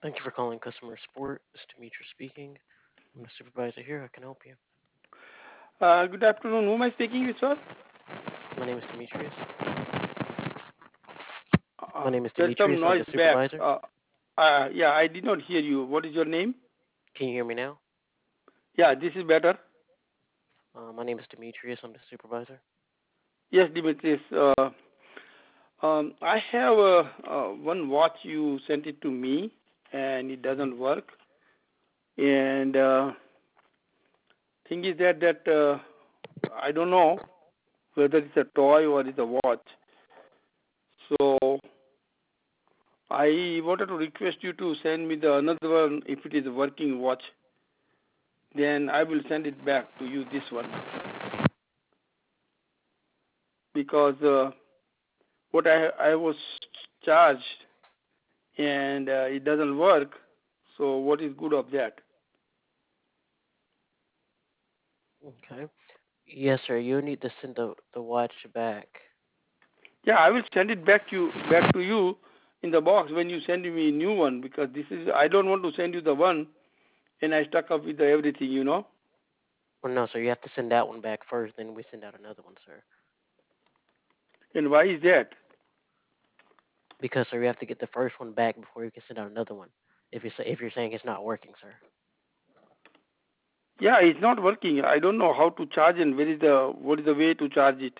Thank you for calling customer support. This is Demetrius speaking. I'm the supervisor here. I can help you. Good afternoon. Who am I speaking with, sir? My name is Demetrius. Uh, My name is there's some Demetrius. I'm noise the back. supervisor. Yeah, I did not hear you. What is your name? Can you hear me now? Yeah, this is better. My name is Demetrius. I'm the supervisor. Yes, Dimitris. I have one watch. You sent it to me, and it hmm doesn't work. And thing is that I don't know whether it's a toy or it's a watch. So I wanted to request you to send me the another one if it is a working watch. Then I will send it back to you this one because what I was charged and it doesn't work. So what is good of that? Okay. Yes, sir. You need to send the watch back. Yeah, I will send it back to you in the box when you send me a new one because this is I don't want to send you the one and I stuck up with the everything. Well, no, sir. You have to send that one back first, then we send out another one, sir. And why is that? Because, sir, you have to get the first one back before you can send out another one. If you're saying it's not working, sir, Yeah, it's not working. I don't know how to charge and what is the way to charge it.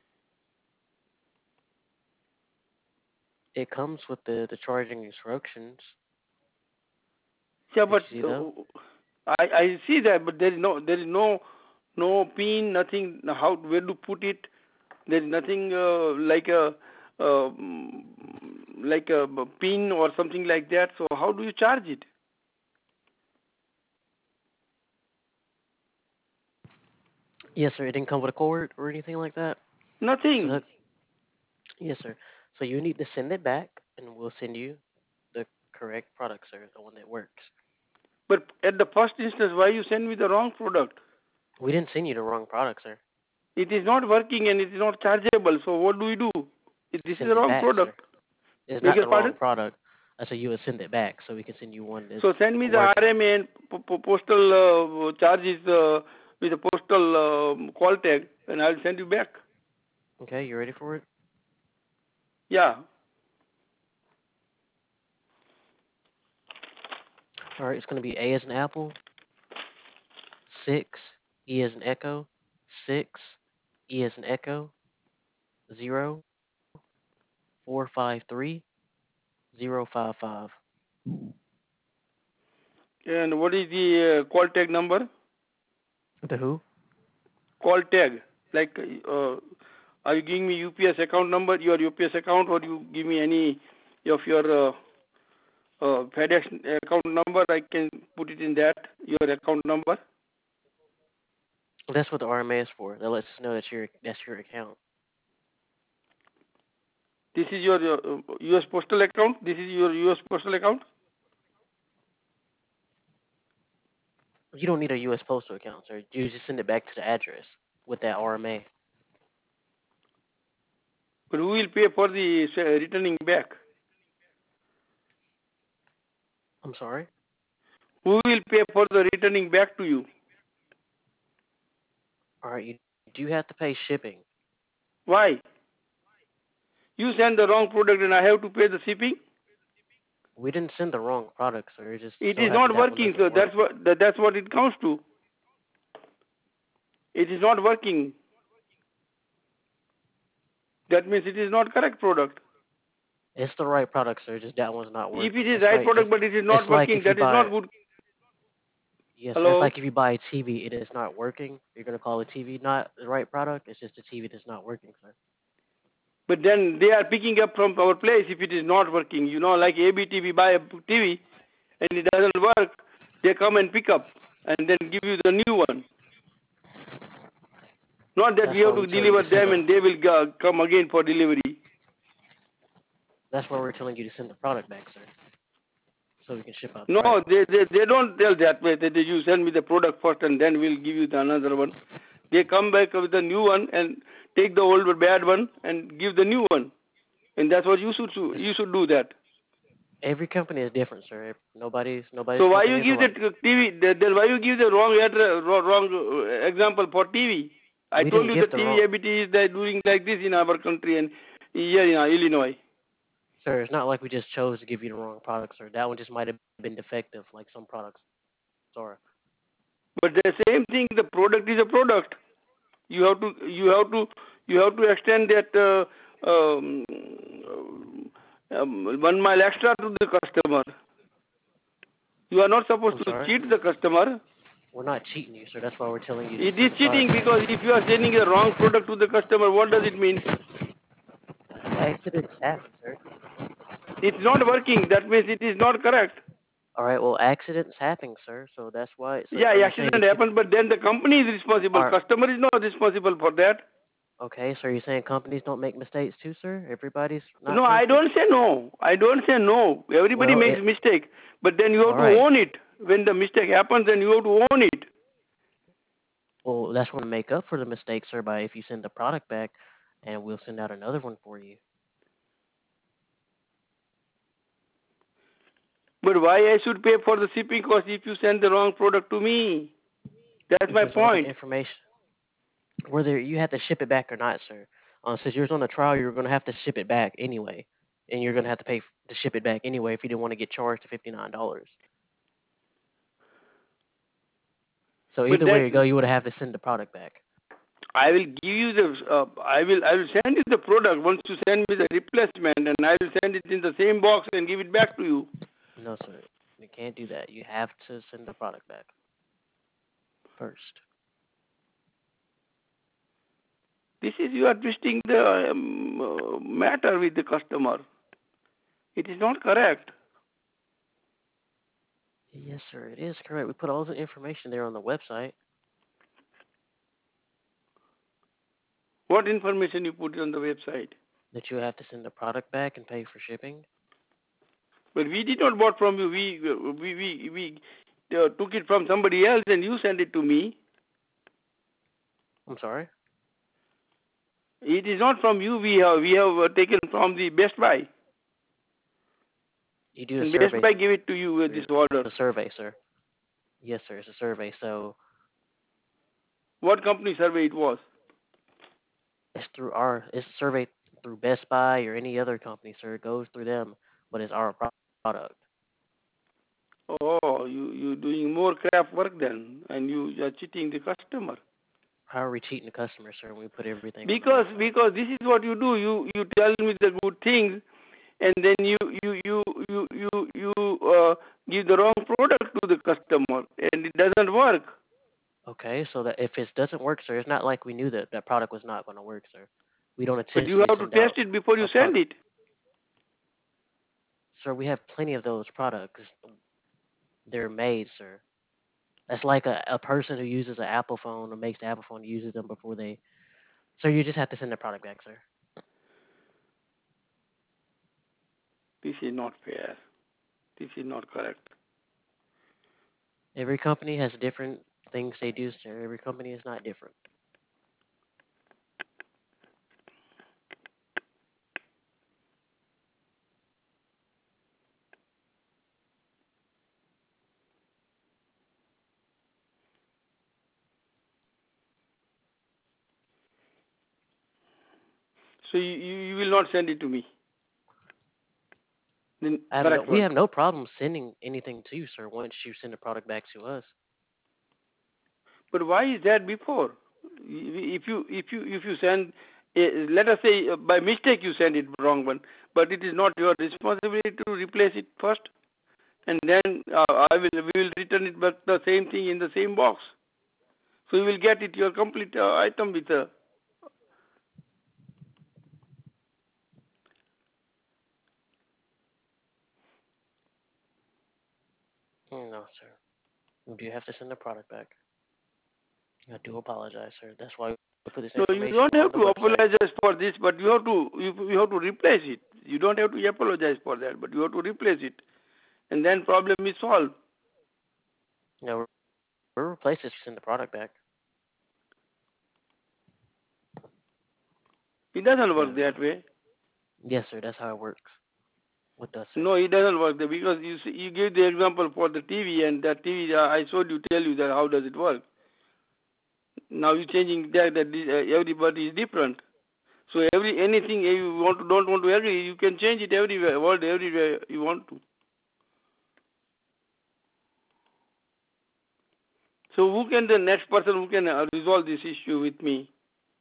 it comes with the charging instructions. Yeah, Did but you see those? I see that, but there is no pin, nothing. How where to put it? There is nothing uh, mm, like a pin or something like that. So how do you charge it? Yes, sir. It didn't come with a cord or anything like that. So Nothing. that Yes, sir. So you need to send it back, and we'll send you the correct product, sir, the one that works. But at the first instance, why you send me the wrong product? We didn't send you the wrong product, sir. It is not working and it is not chargeable. So what do we do? This is the Send it wrong back, sir. product. It's Beg not your the wrong pardon? product. I said you would send it back so we can send you one that's So send me the working. RMA and postal charges with the postal call tag, and I'll send you back. Okay, you ready for it? Yeah. All right, it's going to be A as in apple, 6, E as in echo, 6, E as in echo, 0, 453, 055. And what is the call tag number? The who? Call tag. Like, are you giving me UPS account number, your UPS account, or you give me any of your FedEx account number? I can put it in that, your account number. That's what the RMA is for. That lets us know that's your account. This is your US postal account. This is your US postal account. You don't need a U.S. postal account, sir. You just send it back to the address with that RMA. But who will pay for the returning back? I'm sorry. Who will pay for the returning back to you? All right, you do have to pay shipping. Why? You send the wrong product and I have to pay the shipping? We didn't send the wrong product, sir. It just It so is happened not that one working, doesn't so work. that's what it comes to. It is not working. That means it is not correct product. It's the right product, sir. Just that one's not If working. it is right product but it is It's not like working, if you that is buy not good. yes, sir. It's Hello? like if you buy a TV, it is not working. You're gonna call the TV not the right product. It's just the TV that's not working, sir. But then they are picking up from our place if it is not working. Like ABT, we buy a TV and it doesn't work. They come and pick up and then give you the new one. Not that That's we why have we to telling you to deliver send them the. and they will come again for delivery. That's why we're telling you to send the product back, sir, so we can ship out the No, right one. they don't tell that way. That you send me the product first and then we'll give you the another one. They come back with a new one and take the old bad one and give the new one. And that's what you should do. This You should do that. Every company is different, sir. Nobody's So why company you is give the alike. TV? Then why you give the wrong example for TV? I We told didn't you the give the TV wrong. ABT is doing like this in our country and here in Illinois. Sir, it's not like we just chose to give you the wrong product, sir. That one just might have been defective, like some products are. But the same thing, the product is a product. You have to you have to you have to extend that 1 mile extra to the customer. You are not supposed I'm to sorry. cheat the customer. We're not cheating you, sir. That's why we're telling you to It is send the product cheating back. because if you are sending the wrong product to the customer, what does it mean? Accidents happen, sir. It's not working. That means it is not correct. All right. Well, accidents happen, sir. So that's why. So Yeah, are you saying accident you keep? happens, but then the company is responsible. Are Customer is not responsible for that. okay. So are you saying companies don't make mistakes too, sir? Everybody's not No, I perfect. don't say no. I don't say no. Everybody Well, makes mistake, but then you have all to right. own it. When the mistake happens, then you have to own it. Well, that's when to make up for the mistake, sir. By if you send the product back, and we'll send out another one for you. But why I should pay for the shipping cost if you send the wrong product to me? That's my Because all the point. information, whether you have to ship it back or not, sir. Since you're on a trial, you're going to have to ship it back anyway, and you're going to have to pay to ship it back anyway if you didn't want to get charged the $59. So But either way you go, then you would have to send the product back. I will give you the I will send you the product once you send me the replacement, and I will send it in the same box and give it back to you. No, sir, you can't do that. You have to send the product back first. This is you are twisting the matter with the customer. It is not correct. Yes, sir, it is correct. We put all the information there on the website What information you put on the website? that you have to send the product back and pay for shipping. But we did not bought from you. We took it from somebody else, and you sent it to me. I'm sorry. It is not from you. We have taken from the Best Buy, You do a and Best survey, Buy give it to you with sir. this order. It's a survey, sir. Yes, sir, it's a survey. So What company survey it was? it's a survey through Best Buy or any other company, sir. It goes through them, but it's our product. Oh, you doing more crap work then, and you are cheating the customer. How are we cheating the customer, sir, when we put everything on the Because website? because this is what you do. You tell me the good things, and then you give the wrong product to the customer, and it doesn't work. Okay, so that if it doesn't work, sir, it's not like we knew that that product was not going to work, sir. We don't But you intentionally have to send test out it before you a send product. it. Sir, we have plenty of those products. They're made, sir. That's like a person who uses an Apple phone or makes the Apple phone uses them before they. Sir, you just have to send the product back, sir. This is not fair. This is not correct. Every company has different things they do, sir. Every company is not different. So you will not send it to me. Then correct We work. have no problem sending anything to you, sir, once you send the product back to us. But why is that before? If you send, let us say by mistake you send it wrong one, but it is not your responsibility to replace it first, and then we will return it back the same thing in the same box. So you will get it your complete item with a. No, sir. You do have to send the product back. I do apologize, sir. That's why we put this No, you information don't on have the to website. apologize for this, but you have to replace it. You don't have to apologize for that, but you have to replace it, and then problem is solved. No, we'll replace this if you send the product back. It doesn't No. work that way. Yes, sir. That's how it works. What does, sir? No, it doesn't work because you gave the example for the TV, and that TV I showed you, tell you that how does it work. Now you're changing that everybody is different. So anything you don't want to agree, you can change it everywhere, word everywhere you want to. So who can the next person who can resolve this issue with me?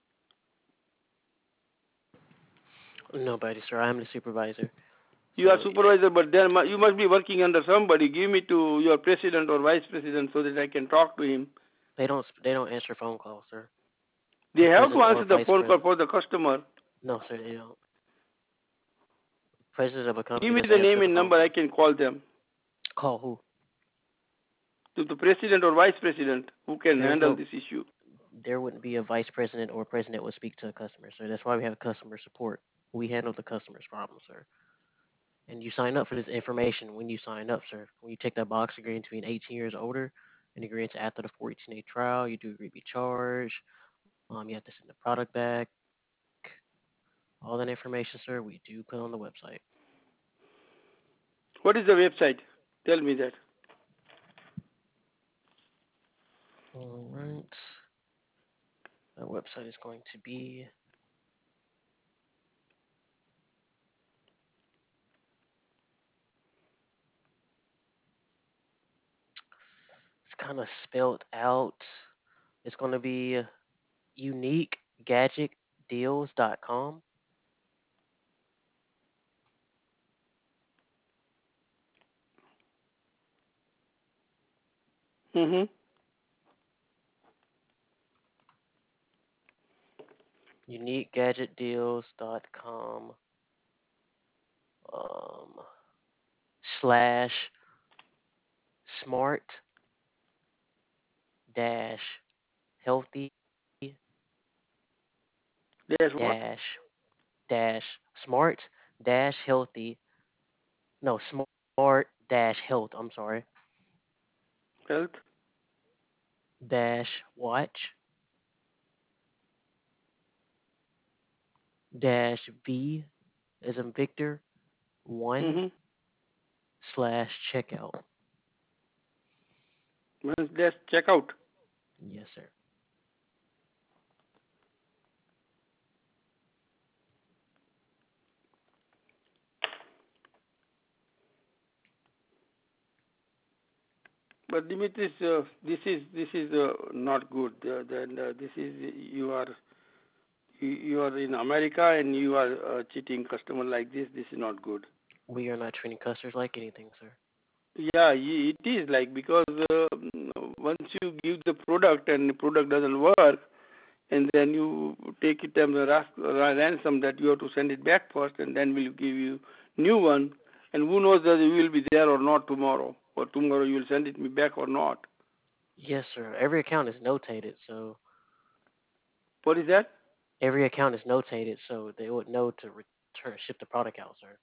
Nobody, sir. I'm the supervisor. You are So supervisor, but then you must be working under somebody. Give me to your president or vice president so that I can talk to him. they don't answer phone calls, sir. They A have to president or answer the vice phone call president. for the customer. No, sir, they don't. President of a Give company me doesn't the answer name the and phone number. I calls. can call them Call who? to the president or vice president who can There's handle no. this issue. There wouldn't be a vice president or president would speak to a customer, sir. That's why we have customer support. We handle the customer's problem, sir. And you sign up for this information when you sign up, sir. When you take that box agreeing to being 18 years older and agreeing to after the 14-day trial, you do agree to be charged. You have to send the product back. All that information, sir, we do put on the website. What is the website? Tell me that. All right. That website is going to be. It's kind of spelled out. It's going to be uniquegadgetdeals.com. Mm-hmm. Uniquegadgetdeals.com slash smart dash healthy There's what? dash smart dash healthy, no, smart dash health, I'm sorry, Health. dash watch dash V as in Victor 1 Mm-hmm. slash checkout. Let's check out. Yes, sir. But Dimitris, this is not good. Then this is you are in America and you are cheating customer like this. This is not good. We are not treating customers like anything, sir. Yeah, it is like because once you give the product and the product doesn't work, and then you take it as a ransom that you have to send it back first, and then we'll give you new one. And who knows whether you will be there or not tomorrow, or tomorrow you will send it me back or not. Yes, sir. Every account is notated, so What is that? they would know to return ship the product out, sir.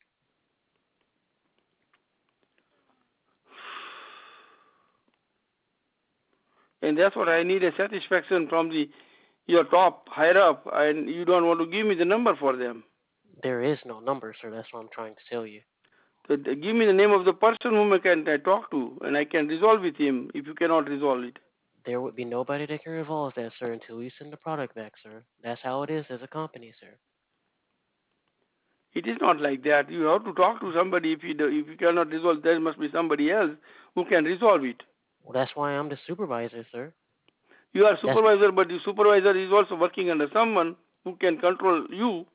And that's what I need a satisfaction from the your top higher up, and you don't want to give me the number for them. There is no number, sir. That's what I'm trying to tell you. So give me the name of the person whom I can talk to, and I can resolve with him if you cannot resolve it. There would be nobody that can resolve that, sir, until you send the product back, sir. That's how it is as a company, sir. It is not like that. You have to talk to somebody. If you cannot resolve, there must be somebody else who can resolve it. Well, that's why I'm the supervisor, sir. You are That's supervisor, but the supervisor is also working under someone who can control you.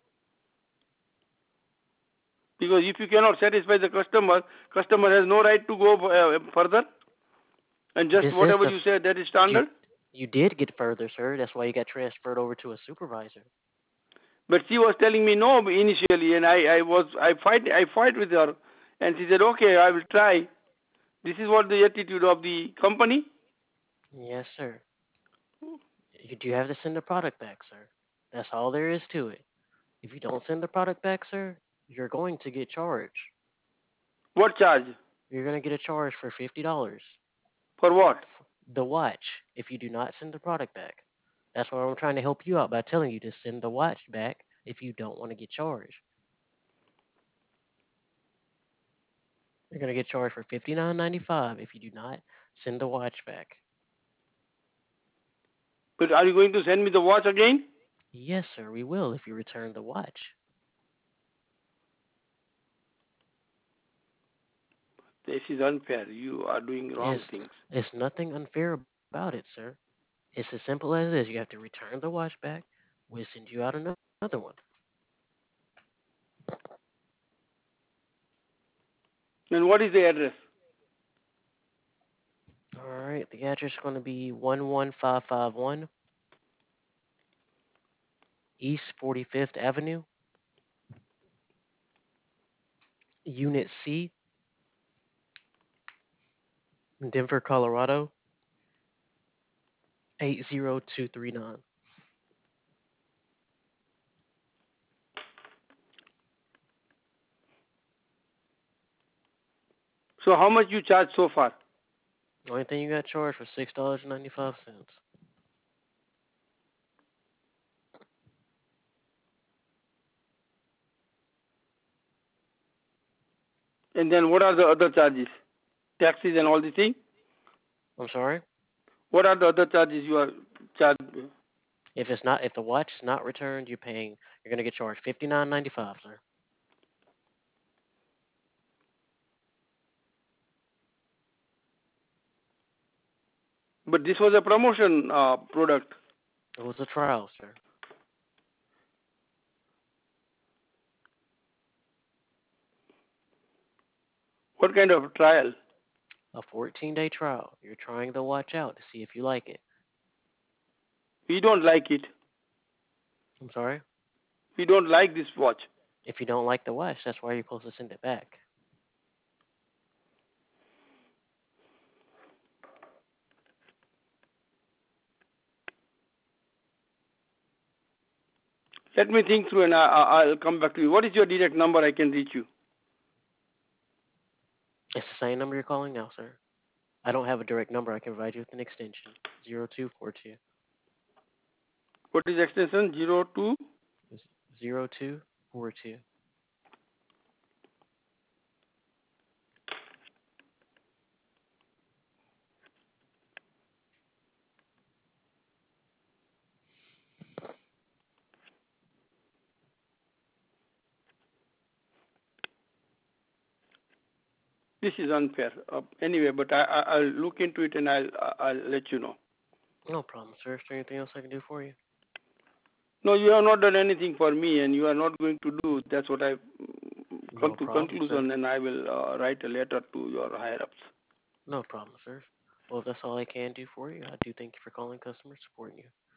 Because if you cannot satisfy the customer, customer has no right to go further. And just this is whatever the you say, that is you standard. you did get further, sir. That's why you got transferred over to a supervisor. But she was telling me no initially, and I fight with her, and she said, okay, I will try. This is what the attitude of the company. Yes, sir. You do have to send the product back, sir. That's all there is to it. If you don't send the product back, sir, you're going to get charged. What charge? You're going to get a charge for $50. For what? The watch if you do not send the product back. That's why I'm trying to help you out by telling you to send the watch back if you don't want to get charged. You're gonna get charged for $59.95 if you do not send the watch back. But are you going to send me the watch again? Yes, sir, we will if you return the watch. This is unfair. You are doing wrong It's things. it's nothing unfair about it, sir. It's as simple as this. You have to return the watch back. We'll send you out another one. And what is the address? All right, the address is going to be 11551 East 45th Avenue, Unit C, Denver, Colorado 80239. So how much you charge so far? Only thing you got charged was $6.95. And then what are the other charges? Taxes and all the thing? I'm sorry. What are the other charges you are charged? If the watch is not returned, you're gonna get charged $59.95, sir. But this was a promotion product. It was a trial, sir. What kind of trial? A 14-day trial. You're trying the watch out to see if you like it. We don't like it. I'm sorry. We don't like this watch. If you don't like the watch, that's why you're supposed to send it back. Let me think through and I'll come back to you. What is your direct number I can reach you? It's the same number you're calling now, sir. I don't have a direct number. I can provide you with an extension. 0242. What is extension 02? 0242. This is unfair. Anyway, but I'll look into it and I'll let you know. No problem, sir. Is there anything else I can do for you? No, you have not done anything for me, and you are not going to do. That's what I come No to problem, sir. conclusion, and I will write a letter to your higher ups. No problem, sir. Well, if that's all I can do for you, I do thank you for calling customer support. You